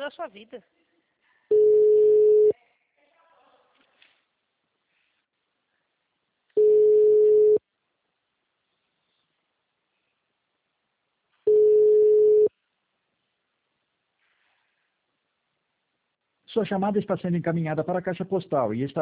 da sua vida. Sua chamada está sendo encaminhada para a caixa postal e está